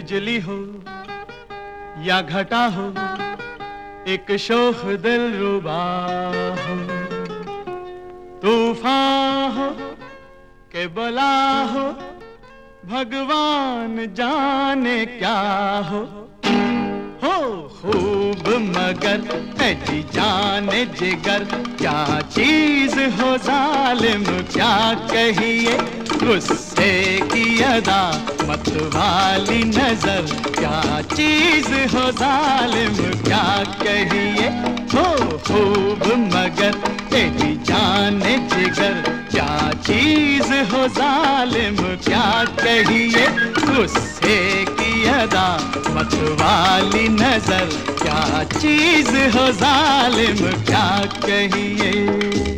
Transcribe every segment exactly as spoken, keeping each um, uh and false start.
बिजली हो या घटा हो, एक शोख दिल रुबा हो, तूफान हो के बला हो, भगवान जाने क्या हो। हो खूब मगर है जी जाने जिगर, क्या चीज हो जालिम क्या कहिए, गुस्से की अदा मत वाली नजर, क्या चीज हो जालिम क्या कहिए। हो खूब मगर है जी जाने जिगर, क्या चीज हो जालिम क्या कहिए, गुस्से की अदा मत वाली नजर, क्या चीज हो जालिम क्या कहिए।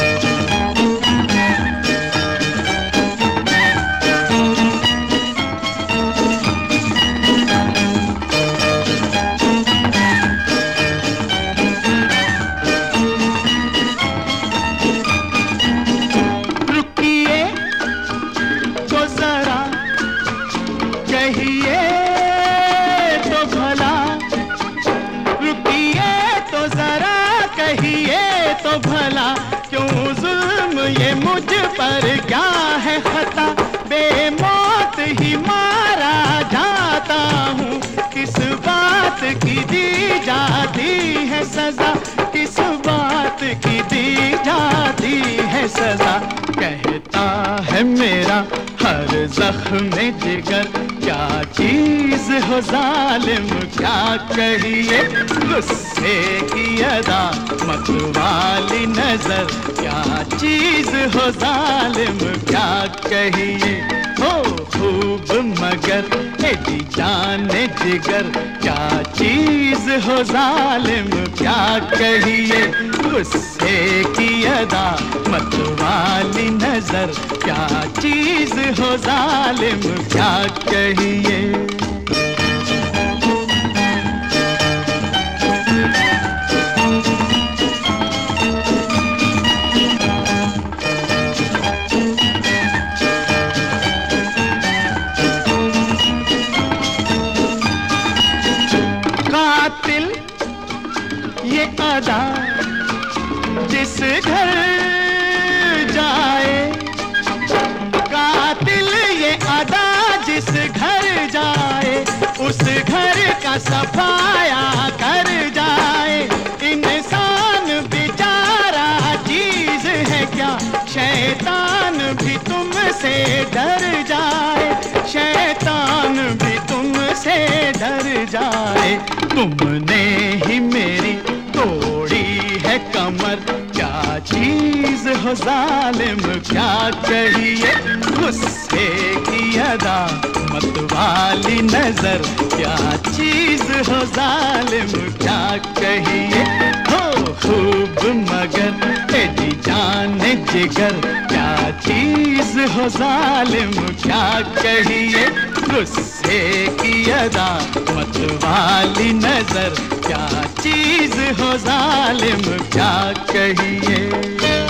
कहिए तो भला, रुकिए तो जरा कहिए तो भला, क्यों जुल्म ये मुझ पर क्या है खता, बेमौत ही मारा जाता हूँ, किस बात की दी जाती है सजा, किस बात की दी जाती है सजा। कहता है मेरा हर जख्म जिगर, क्या चीज हो जालिम क्या कहिए, गुस्से की अदा मत वाली नजर, क्या चीज हो जालिम क्या कहिए। हो खूब मगर है जी जाने जिगर, क्या चीज हो जालिम क्या कहिए, गुस्से की अदा मत वाली नजर, क्या चीज हो जालिम क्या कहिए। कातिल ये अदा जिस घर जाए, कातिल ये अदा जिस घर जाए, उस घर का सफाया कर जाए। इंसान बेचारा चीज है क्या, शैतान भी तुमसे डर जाए, शैतान भी तुमसे डर जाए। तुमने ही मेरी तोड़ी है कमर, क्या चीज हो जालिम क्या कहिए, गुस्से की अदा मत वाली नजर, क्या चीज हो जालिम क्या कहिए। हो खूब मगर है जी जाने जिगर, क्या चीज हो जालिम क्या कहिए, गुस्से की अदा मत वाली नजर, क्या चीज हो जालिम क्या कहिए।